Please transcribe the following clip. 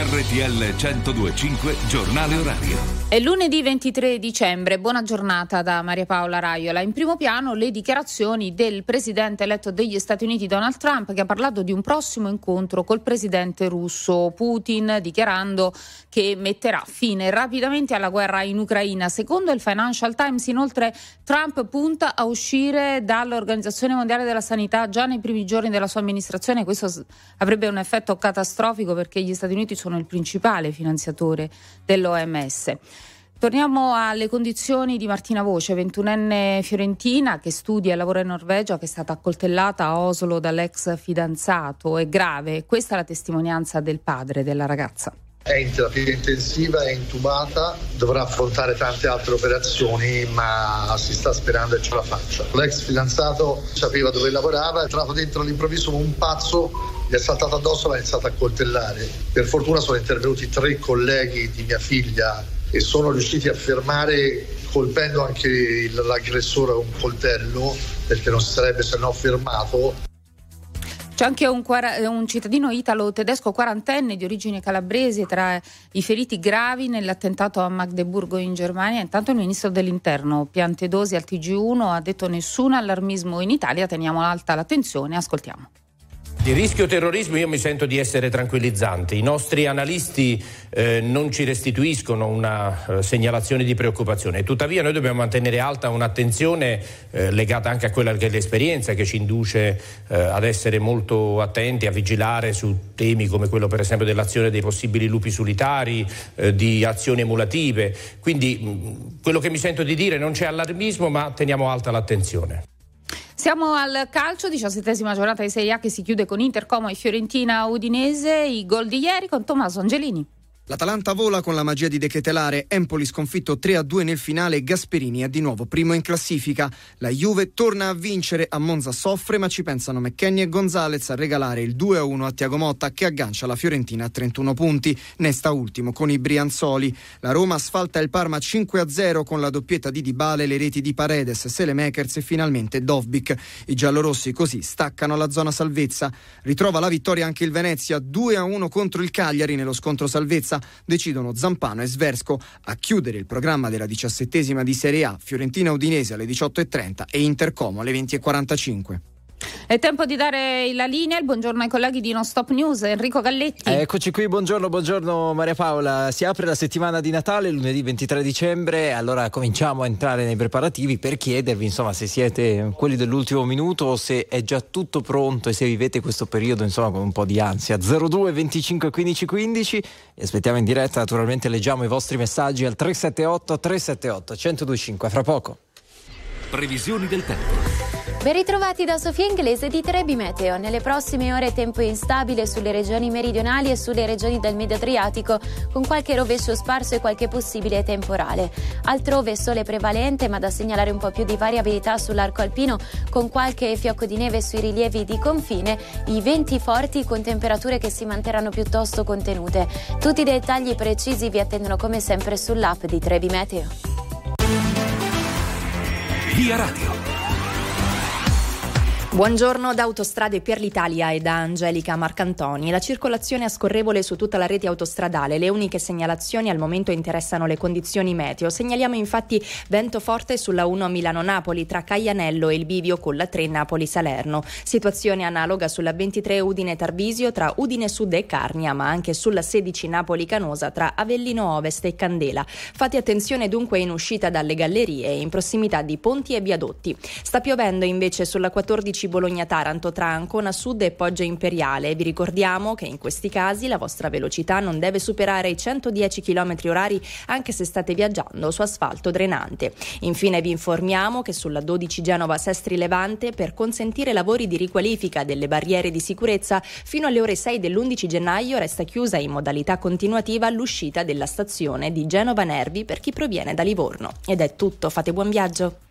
RTL 102.5 Giornale Orario. È lunedì 23 dicembre, buona giornata da Maria Paola Raiola. In primo piano le dichiarazioni del presidente eletto degli Stati Uniti Donald Trump, che ha parlato di un prossimo incontro col presidente russo Putin, dichiarando che metterà fine rapidamente alla guerra in Ucraina. Secondo il Financial Times, inoltre, Trump punta a uscire dall'Organizzazione Mondiale della Sanità già nei primi giorni della sua amministrazione. Questo avrebbe un effetto catastrofico perché gli Stati Uniti sono il principale finanziatore dell'OMS. Torniamo alle condizioni di Martina Voce, 21enne fiorentina che studia e lavora in Norvegia, che è stata accoltellata a Oslo dall'ex fidanzato. È grave. Questa è la testimonianza del padre della ragazza. È in terapia intensiva, è intubata, dovrà affrontare tante altre operazioni, ma si sta sperando che ce la faccia. L'ex fidanzato sapeva dove lavorava, è entrato dentro all'improvviso come un pazzo, gli è saltato addosso e l'ha iniziato a coltellare. Per fortuna sono intervenuti 3 colleghi di mia figlia e sono riusciti a fermare, colpendo anche l'aggressore con un coltello, perché non si sarebbe se no fermato. C'è anche un cittadino italo-tedesco quarantenne di origine calabrese tra i feriti gravi nell'attentato a Magdeburgo in Germania. Intanto il ministro dell'Interno Piantedosi al TG1 ha detto nessun allarmismo in Italia, teniamo alta l'attenzione, ascoltiamo. Il rischio terrorismo io mi sento di essere tranquillizzante. I nostri analisti non ci restituiscono una segnalazione di preoccupazione. Tuttavia noi dobbiamo mantenere alta un'attenzione legata anche a quella che è l'esperienza che ci induce ad essere molto attenti, a vigilare su temi come quello per esempio dell'azione dei possibili lupi solitari, di azioni emulative. Quindi quello che mi sento di dire, non c'è allarmismo, ma teniamo alta l'attenzione. Siamo al calcio, 17ª giornata di Serie A che si chiude con Inter, Como e Fiorentina Udinese. I gol di ieri con Tommaso Angelini. L'Atalanta vola con la magia di De Ketelare, Empoli sconfitto 3-2 nel finale, Gasperini è di nuovo primo in classifica. La Juve torna a vincere, a Monza soffre ma ci pensano McKennie e Gonzalez a regalare il 2-1 a Thiago Motta che aggancia la Fiorentina a 31 punti, ne sta ultimo con i Brianzoli. La Roma asfalta il Parma 5-0 con la doppietta di Dybala e le reti di Paredes, Selemakers e finalmente Dovbyk. I giallorossi così staccano la zona salvezza. Ritrova la vittoria anche il Venezia 2-1 contro il Cagliari nello scontro salvezza. Decidono Zampano e Sversko. A chiudere il programma della 17ª di Serie A, Fiorentina Udinese alle 18.30 e Inter Como alle 20.45. È tempo di dare la linea, il buongiorno ai colleghi di Non Stop News. Enrico Galletti. Eccoci qui, buongiorno Maria Paola. Si apre la settimana di Natale lunedì 23 dicembre, allora cominciamo a entrare nei preparativi per chiedervi insomma se siete quelli dell'ultimo minuto o se è già tutto pronto e se vivete questo periodo insomma con un po' di ansia. 02 25 15 15 e aspettiamo in diretta, naturalmente leggiamo i vostri messaggi al 378 378 1025. Fra poco. Previsioni del tempo. Ben ritrovati da Sofia Inglese di Trebi Meteo. Nelle prossime ore tempo instabile sulle regioni meridionali e sulle regioni del Medio Adriatico, con qualche rovescio sparso e qualche possibile temporale. Altrove sole prevalente, ma da segnalare un po' più di variabilità sull'arco alpino, con qualche fiocco di neve sui rilievi di confine, i venti forti con temperature che si manterranno piuttosto contenute. Tutti i dettagli precisi vi attendono come sempre sull'app di Trebi Meteo. Via Radio. Buongiorno da Autostrade per l'Italia e da Angelica Marcantoni. La circolazione è scorrevole su tutta la rete autostradale. Le uniche segnalazioni al momento interessano le condizioni meteo. Segnaliamo infatti vento forte sulla 1 Milano-Napoli tra Caianello e il bivio con la 3 Napoli-Salerno. Situazione analoga sulla 23 Udine-Tarvisio tra Udine Sud e Carnia, ma anche sulla 16 Napoli-Canosa tra Avellino Ovest e Candela. Fate attenzione dunque in uscita dalle gallerie e in prossimità di ponti e viadotti. Sta piovendo invece sulla 14 Bologna-Taranto tra Ancona Sud e Poggio Imperiale. Vi ricordiamo che in questi casi la vostra velocità non deve superare i 110 km/h anche se state viaggiando su asfalto drenante. Infine vi informiamo che sulla 12 Genova-Sestri Levante, per consentire lavori di riqualifica delle barriere di sicurezza, fino alle ore 6 dell'11 gennaio resta chiusa in modalità continuativa l'uscita della stazione di Genova Nervi per chi proviene da Livorno. Ed è tutto, fate buon viaggio.